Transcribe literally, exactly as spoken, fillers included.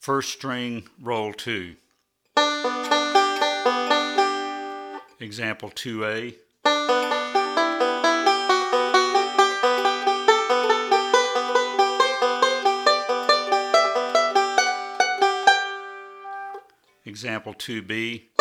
First string, roll two. Example two A. Example two B.